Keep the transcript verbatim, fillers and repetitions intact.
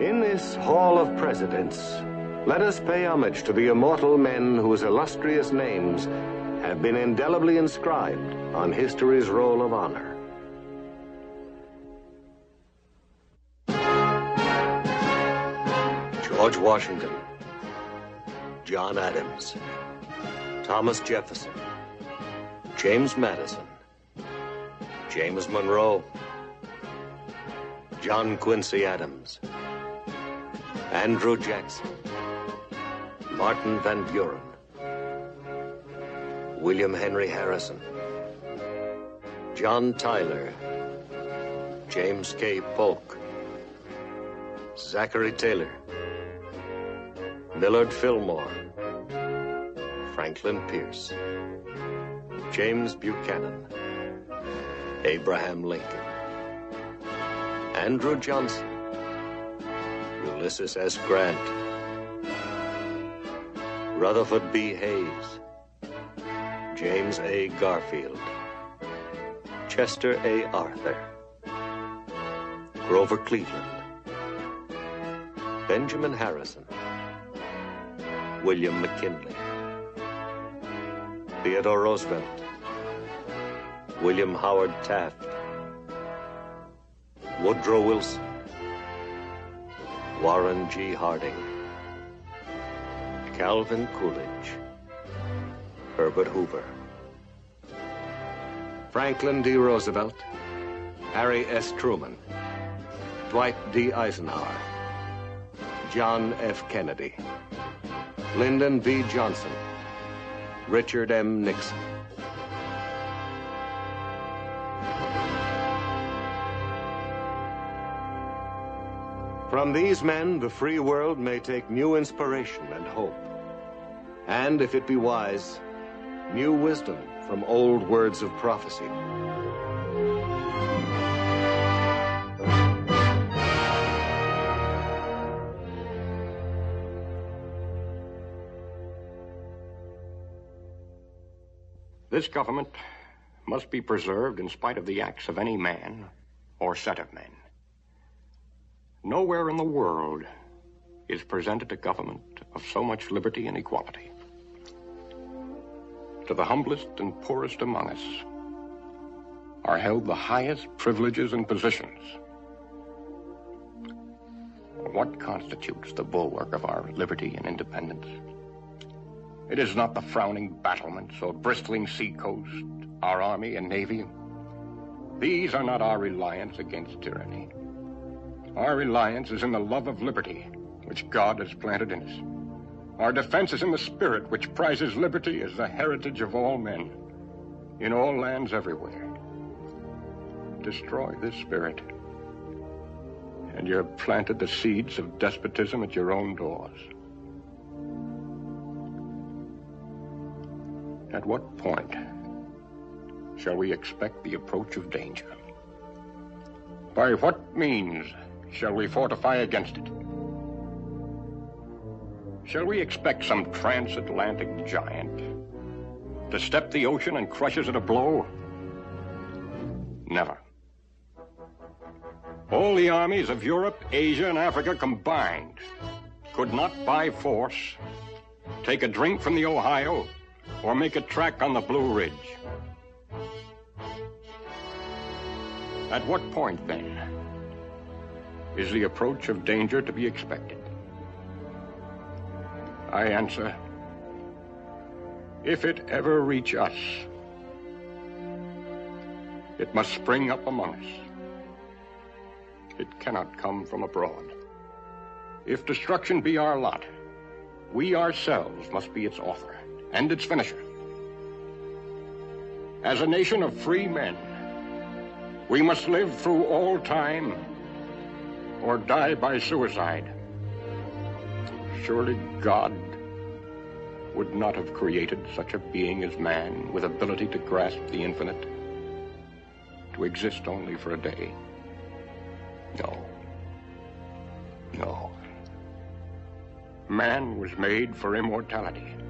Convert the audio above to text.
In this Hall of Presidents, let us pay homage to the immortal men whose illustrious names have been indelibly inscribed on history's roll of honor. George Washington, John Adams, Thomas Jefferson, James Madison, James Monroe, John Quincy Adams, Andrew Jackson, Martin Van Buren, William Henry Harrison, John Tyler, James K. Polk, Zachary Taylor, Millard Fillmore, Franklin Pierce, James Buchanan, Abraham Lincoln, Andrew Johnson, Ulysses S. Grant, Rutherford B. Hayes, James A. Garfield, Chester A. Arthur, Grover Cleveland, Benjamin Harrison, William McKinley, Theodore Roosevelt, William Howard Taft, Woodrow Wilson, Warren G. Harding, Calvin Coolidge, Herbert Hoover, Franklin D. Roosevelt, Harry S. Truman, Dwight D. Eisenhower, John F. Kennedy, Lyndon B. Johnson, Richard M. Nixon. From these men, the free world may take new inspiration and hope. And, if it be wise, new wisdom from old words of prophecy. This government must be preserved in spite of the acts of any man or set of men. Nowhere in the world is presented a government of so much liberty and equality. To the humblest and poorest among us are held the highest privileges and positions. What constitutes the bulwark of our liberty and independence? It is not the frowning battlements or bristling seacoast, our army and navy. These are not our reliance against tyranny. Our reliance is in the love of liberty, which God has planted in us. Our defense is in the spirit which prizes liberty as the heritage of all men, in all lands everywhere. Destroy this spirit, and you have planted the seeds of despotism at your own doors. At what point shall we expect the approach of danger? By what means shall we fortify against it? Shall we expect some transatlantic giant to step the ocean and crush us at a blow? Never. All the armies of Europe, Asia, and Africa combined could not by force take a drink from the Ohio or make a track on the Blue Ridge. At what point, then, is the approach of danger to be expected? I answer, if it ever reach us, it must spring up among us. It cannot come from abroad. If destruction be our lot, we ourselves must be its author and its finisher. As a nation of free men, we must live through all time or die by suicide. Surely God would not have created such a being as man with ability to grasp the infinite, to exist only for a day. No. No. Man was made for immortality.